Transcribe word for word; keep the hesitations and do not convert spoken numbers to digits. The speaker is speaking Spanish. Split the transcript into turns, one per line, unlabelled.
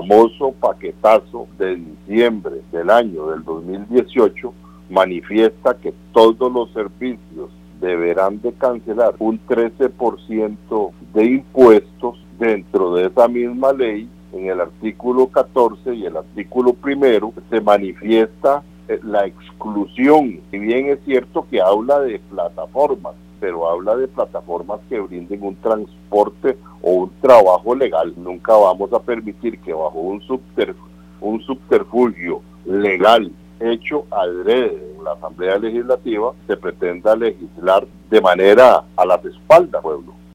famoso paquetazo de diciembre del año del dos mil dieciocho manifiesta que todos los servicios deberán de cancelar un trece por ciento de impuestos. Dentro de esa misma ley, en el artículo catorce y el artículo primero, se manifiesta la exclusión. Si bien es cierto que habla de plataformas, pero habla de plataformas que brinden un transporte o un trabajo legal. Nunca vamos a permitir que bajo un, subterf un subterfugio legal hecho adrede en la Asamblea Legislativa se pretenda legislar de manera a las espaldas del pueblo.